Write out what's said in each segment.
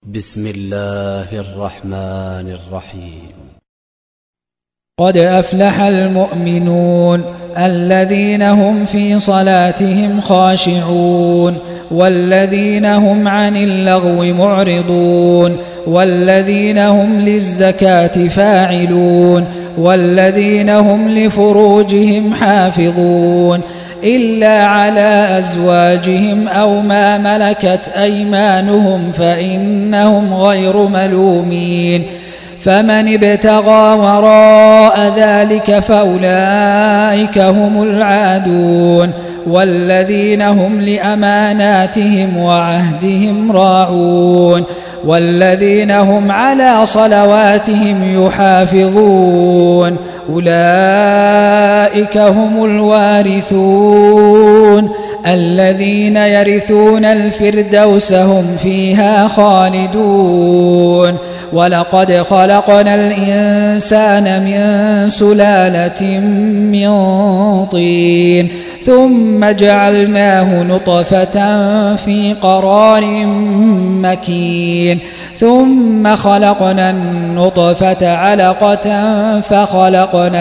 بسم الله الرحمن الرحيم. قد أفلح المؤمنون الذين هم في صلاتهم خاشعون والذين هم عن اللغو معرضون والذين هم للزكاة فاعلون والذين هم لفروجهم حافظون إلا على أزواجهم أو ما ملكت أيمانهم فإنهم غير ملومين فمن ابتغى وراء ذلك فأولئك هم العادون والذين هم لأماناتهم وعهدهم راعون والذين هم على صلواتهم يحافظون أولئك هم الوارثون الذين يرثون الفردوس هم فيها خالدون. ولقد خلقنا الإنسان من سلالة من طين ثم جعلناه نطفة في قرار مكين ثم خلقنا النطفة علقة فخلقنا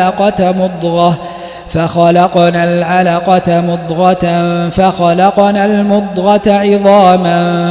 العلقة مضغة فخلقنا المضغة عظاما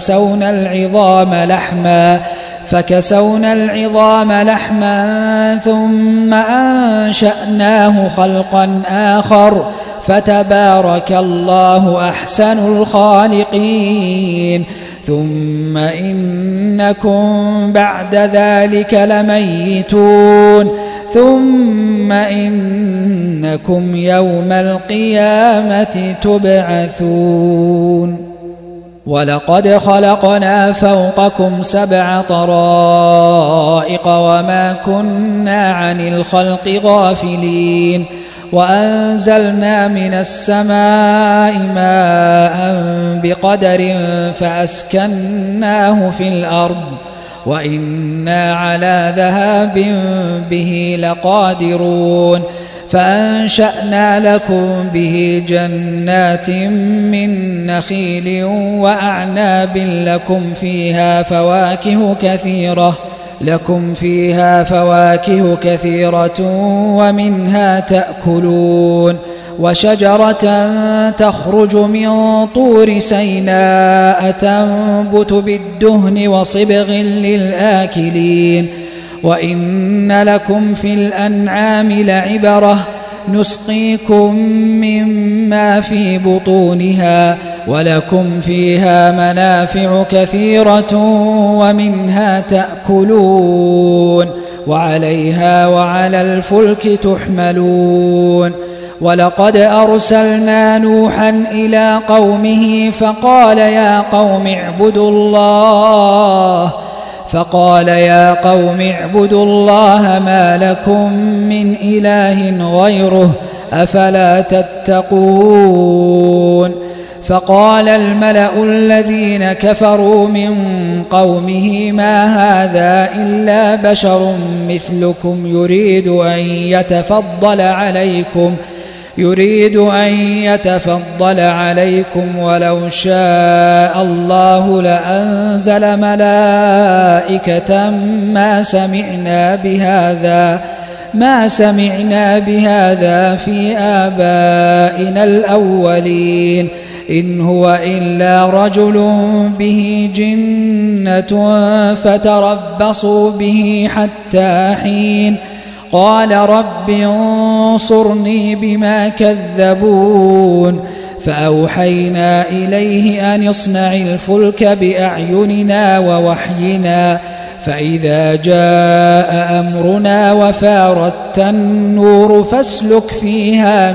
فكسونا العظام لحما ثم أنشأناه خلقا آخر فتبارك الله أحسن الخالقين. ثم إنكم بعد ذلك لميتون ثم إنكم يوم القيامة تبعثون. ولقد خلقنا فوقكم 7 طرائق وما كنا عن الخلق غافلين وأنزلنا من السماء ماء بقدر فأسكناه في الأرض وإنا على ذهاب به لقادرون فأنشأنا لكم به جنات من نخيل وأعناب لكم فيها فواكه كثيرة ومنها تأكلون وشجرة تخرج من طور سيناء تنبت بالدهن وصبغ للآكلين وإن لكم في الأنعام لعبرة نسقيكم مما في بطونها ولكم فيها منافع كثيرة ومنها تأكلون وعليها وعلى الفلك تحملون. ولقد أرسلنا نوحا إلى قومه فقال يا قوم اعبدوا الله ما لكم من إله غيره أفلا تتقون. فقال الملأ الذين كفروا من قومه ما هذا إلا بشر مثلكم يريد أن يتفضل عليكم ولو شاء الله لأنزل ملائكة ما سمعنا بهذا في آبائنا الأولين إن هو إلا رجل به جنة فتربصوا به حتى حين. قال رب انصرني بما كذبون فأوحينا إليه أن اصنع الفلك بأعيننا ووحينا فإذا جاء أمرنا وفارت النور فاسلك فيها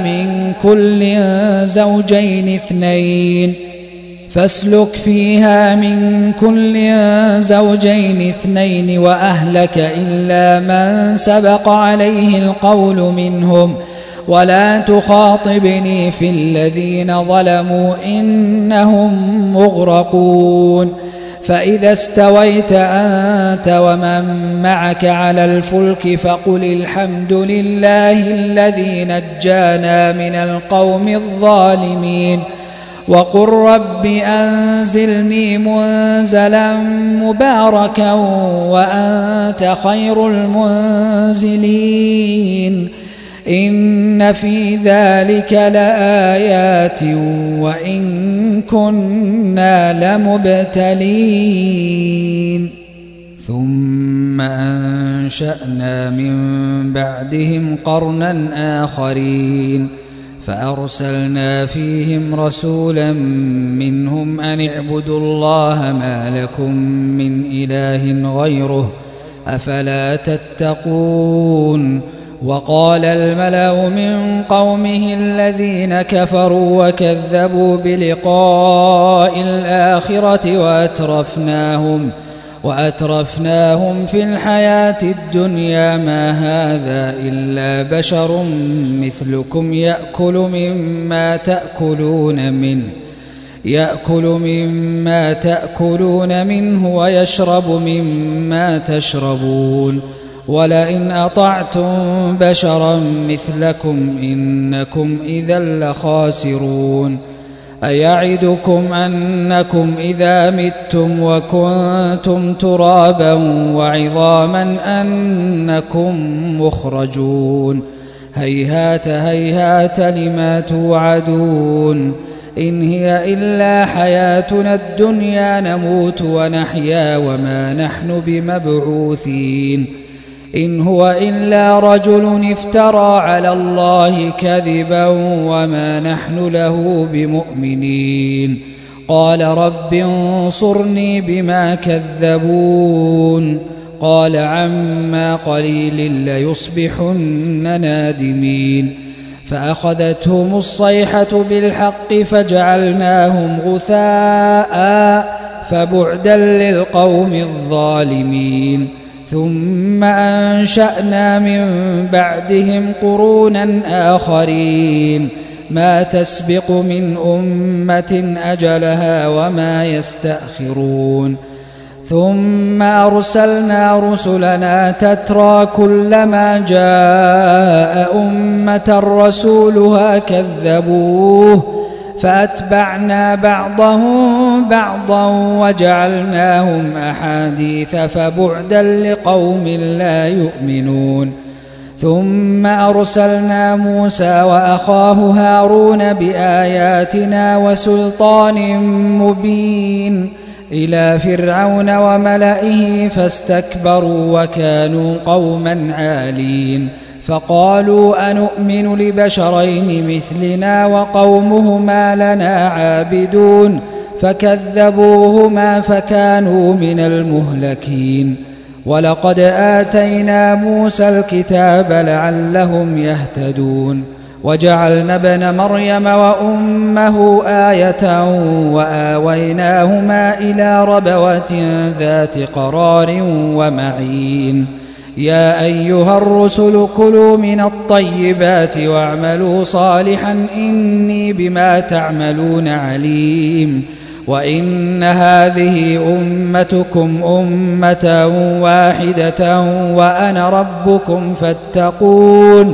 من كل زوجين 2 وأهلك إلا من سبق عليه القول منهم ولا تخاطبني في الذين ظلموا إنهم مغرقون. فإذا استويت أنت ومن معك على الفلك فقل الحمد لله الذي نجانا من القوم الظالمين وقل رب أنزلني منزلا مباركا وأنت خير المنزلين إن في ذلك لآيات وإن كنا لمبتلين ثم أنشأنا من بعدهم قرنا آخرين فأرسلنا فيهم رسولا منهم أن اعبدوا الله ما لكم من إله غيره أفلا تتقون وقال الملأ من قومه الذين كفروا وكذبوا بلقاء الآخرة وأترفناهم في الحياة الدنيا ما هذا إلا بشر مثلكم يأكل مما تأكلون منه ويشرب مما تشربون ولئن أطعتم بشرا مثلكم إنكم إذا لخاسرون أيعدكم أنكم إذا متم وكنتم ترابا وعظاما أنكم مخرجون هيهات هيهات لما توعدون إن هي إلا حياتنا الدنيا نموت ونحيا وما نحن بمبعوثين إن هو إلا رجل افترى على الله كذبا وما نحن له بمؤمنين قال رب انصرني بما كذبون قال عما قليل ليصبحن نادمين فأخذتهم الصيحة بالحق فجعلناهم غثاء فبعدا للقوم الظالمين ثم أنشأنا من بعدهم قرونا آخرين ما تسبق من أمة أجلها وما يستأخرون ثم أرسلنا رسلنا تترى كلما جاء أمة رسولها كذبوه فأتبعنا بعضهم بعضا وجعلناهم أحاديث فبعدا لقوم لا يؤمنون ثم أرسلنا موسى وأخاه هارون بآياتنا وسلطان مبين إلى فرعون وملئه فاستكبروا وكانوا قوما عالين فقالوا أنؤمن لبشرين مثلنا وقومهما لنا عابدون فكذبوهما فكانوا من المهلكين ولقد آتينا موسى الكتاب لعلهم يهتدون وجعلنا ابن مريم وأمه آية وآويناهما إلى ربوة ذات قرار ومعين يا أيها الرسل كلوا من الطيبات واعملوا صالحا إني بما تعملون عليم وإن هذه أمتكم أمة واحدة وأنا ربكم فاتقون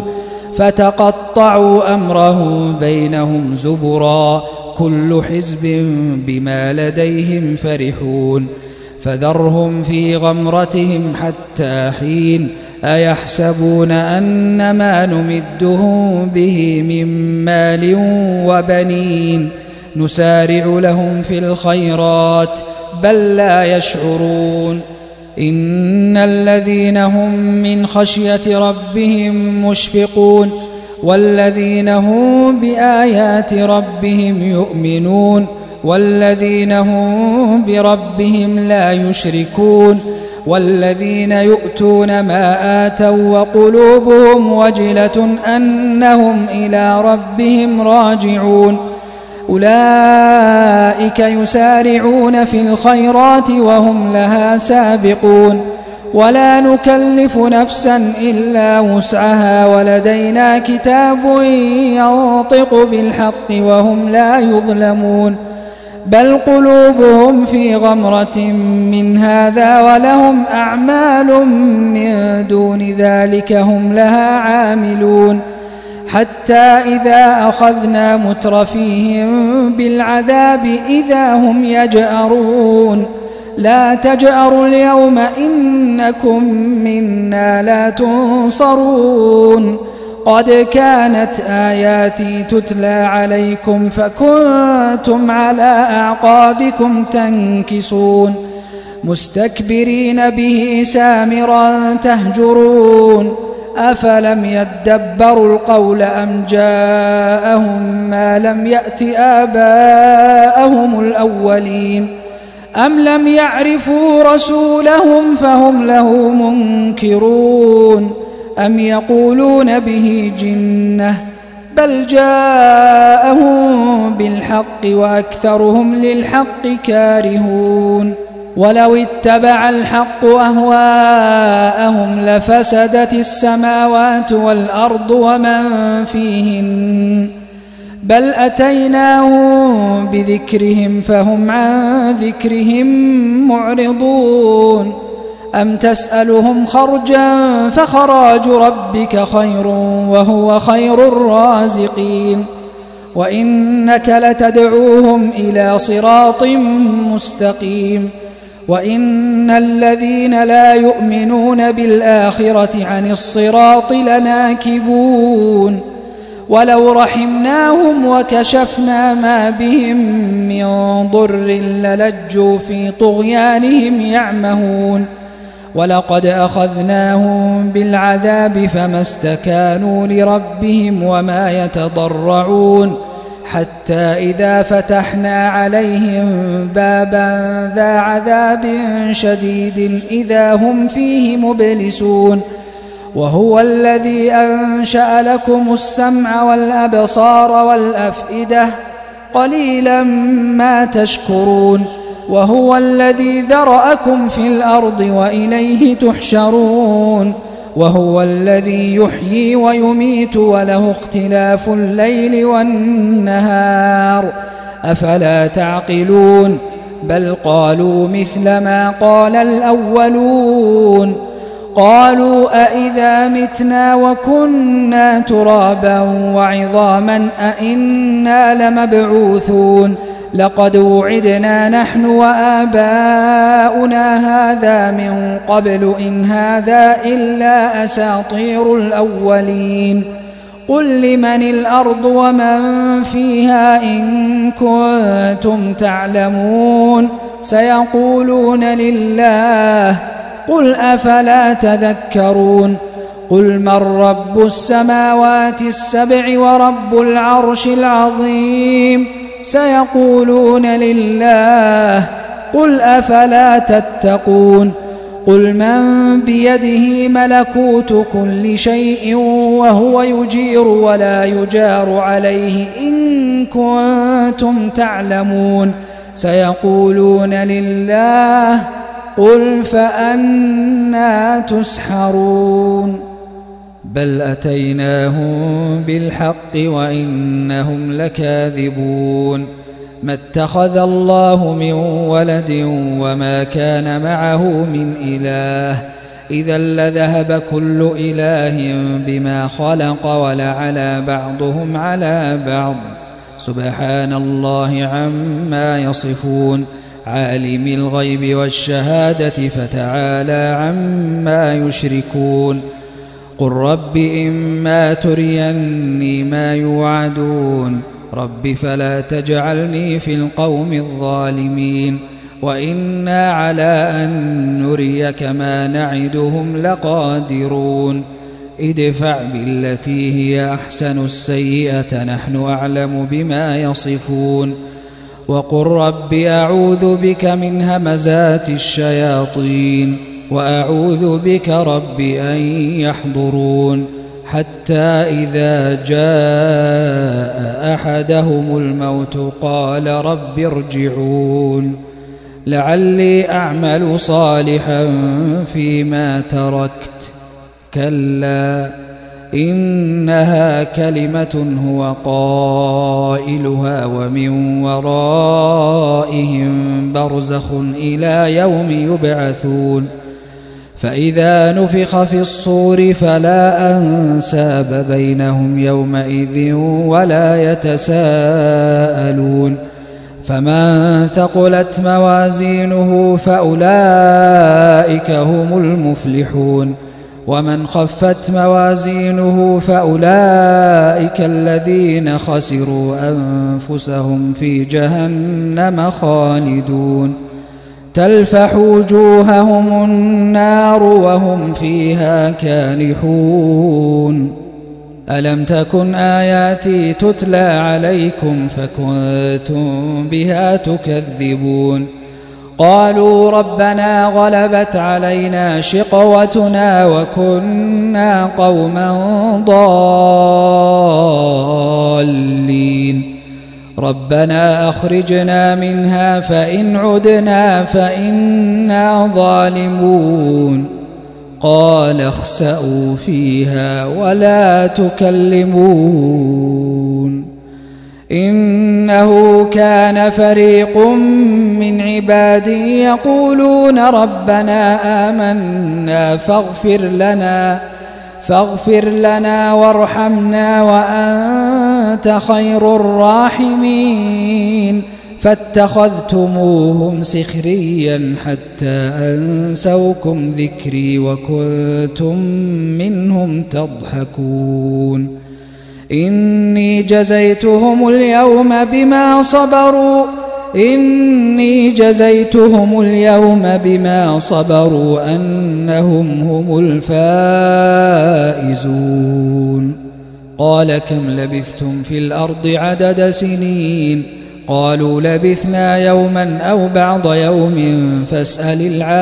فتقطعوا أمرهم بينهم زبرا كل حزب بما لديهم فرحون فذرهم في غمرتهم حتى حين أيحسبون أن ما نمدهم به من مال وبنين نسارع لهم في الخيرات بل لا يشعرون إن الذين هم من خشية ربهم مشفقون والذين هم بآيات ربهم يؤمنون والذين هم بربهم لا يشركون والذين يؤتون ما آتوا وقلوبهم وجلة أنهم إلى ربهم راجعون أولئك يسارعون في الخيرات وهم لها سابقون ولا نكلف نفسا إلا وسعها ولدينا كتاب ينطق بالحق وهم لا يظلمون بل قلوبهم في غمرة من هذا ولهم أعمال من دون ذلك هم لها عاملون حتى إذا أخذنا مترفيهم بالعذاب إذا هم يجأرون لا تجأروا اليوم إنكم منا لا تنصرون قد كانت آياتي تتلى عليكم فكنتم على أعقابكم تنكصون مستكبرين به سامرا تهجرون أفلم يدبروا القول أم جاءهم ما لم يأت آباءهم الأولين أم لم يعرفوا رسولهم فهم له منكرون أم يقولون به جنة بل جاءهم بالحق وأكثرهم للحق كارهون ولو اتبع الحق أهواءهم لفسدت السماوات والأرض ومن فيهن بل أتيناهم بذكرهم فهم عن ذكرهم معرضون أم تسألهم خرجا فخراج ربك خير وهو خير الرازقين وإنك لتدعوهم إلى صراط مستقيم وإن الذين لا يؤمنون بالآخرة عن الصراط لناكبون ولو رحمناهم وكشفنا ما بهم من ضر للجوا في طغيانهم يعمهون ولقد أخذناهم بالعذاب فما استكانوا لربهم وما يتضرعون حتى إذا فتحنا عليهم بابا ذا عذاب شديد إذا هم فيه مبلسون وهو الذي أنشأ لكم السمع والأبصار والأفئدة قليلا ما تشكرون وهو الذي ذرأكم في الأرض وإليه تحشرون وهو الذي يحيي ويميت وله اختلاف الليل والنهار أفلا تعقلون بل قالوا مثل ما قال الأولون قالوا أئذا متنا وكنا ترابا وعظاما أئنا لمبعوثون لقد وعدنا نحن وآباؤنا هذا من قبل إن هذا إلا أساطير الأولين قل لمن الأرض ومن فيها إن كنتم تعلمون سيقولون لله قل أفلا تذكرون قل من رب السماوات السبع ورب العرش العظيم سيقولون لله قل أفلا تتقون قل من بيده ملكوت كل شيء وهو يجير ولا يجار عليه إن كنتم تعلمون سيقولون لله قل فأنى تسحرون بل أتيناهم بالحق وإنهم لكاذبون ما اتخذ الله من ولد وما كان معه من إله إذا لذهب كل إله بما خلق ولعلى بعضهم على بعض سبحان الله عما يصفون عالم الغيب والشهادة فتعالى عما يشركون قل رب إما تريني ما يوعدون رب فلا تجعلني في القوم الظالمين وإنا على أن نريك ما نعدهم لقادرون ادفع بالتي هي أحسن السيئة نحن أعلم بما يصفون وقل رب أعوذ بك من همزات الشياطين وأعوذ بك رب أن يحضرون حتى إذا جاء أحدهم الموت قال رب ارجعون لعلي أعمل صالحا فيما تركت كلا إنها كلمة هو قائلها ومن ورائهم برزخ إلى يوم يبعثون فإذا نفخ في الصور فلا أنساب بينهم يومئذ ولا يتساءلون فمن ثقلت موازينه فأولئك هم المفلحون ومن خفت موازينه فأولئك الذين خسروا أنفسهم في جهنم خالدون تلفح وجوههم النار وهم فيها كالحون ألم تكن آياتي تتلى عليكم فكنتم بها تكذبون قالوا ربنا غلبت علينا شقوتنا وكنا قوما ضالين ربنا أخرجنا منها فإن عدنا فإنا ظالمون قال اخسئوا فيها ولا تكلمون إنه كان فريق من عبادي يقولون ربنا آمنا فاغفر لنا وارحمنا وأنت خير الراحمين فاتخذتموهم سخريا حتى أنسوكم ذكري وكنتم منهم تضحكون إني جزيتهم اليوم بما صبروا أنهم هم الفائزون قال كم لبثتم في الأرض عدد سنين قالوا لبثنا يوما أو بعض يوم فاسأل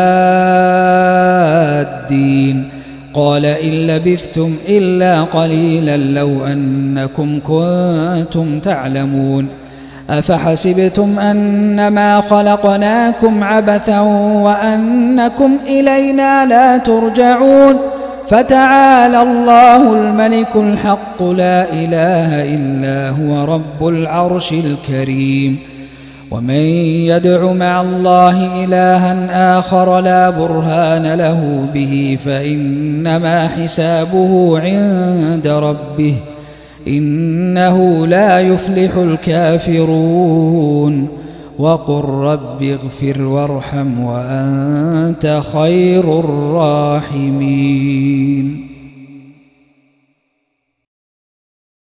العادين قال إن لبثتم إلا قليلا لو أنكم كنتم تعلمون أفحسبتم أنما خلقناكم عبثا وأنكم إلينا لا ترجعون فتعالى الله الملك الحق لا إله إلا هو رب العرش الكريم ومن يدع مع الله إلها آخر لا برهان له به فإنما حسابه عند ربه إنه لا يفلح الكافرون وقل رب اغفر وارحم وأنت خير الراحمين